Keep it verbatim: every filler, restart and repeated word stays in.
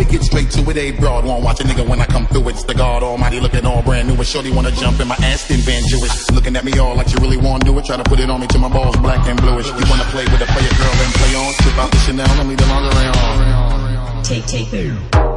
me get straight to it. A broad won't watch a nigga when I come through it. It's the God Almighty looking all brand new. And shorty wanna jump in my Aston Van Jewish. Looking at me all like you really wanna do it. Try to put it on me till my balls black and bluish. You wanna play with a player girl and play on. Slip out the Chanel and leave the lingerie on. Take, take, boom.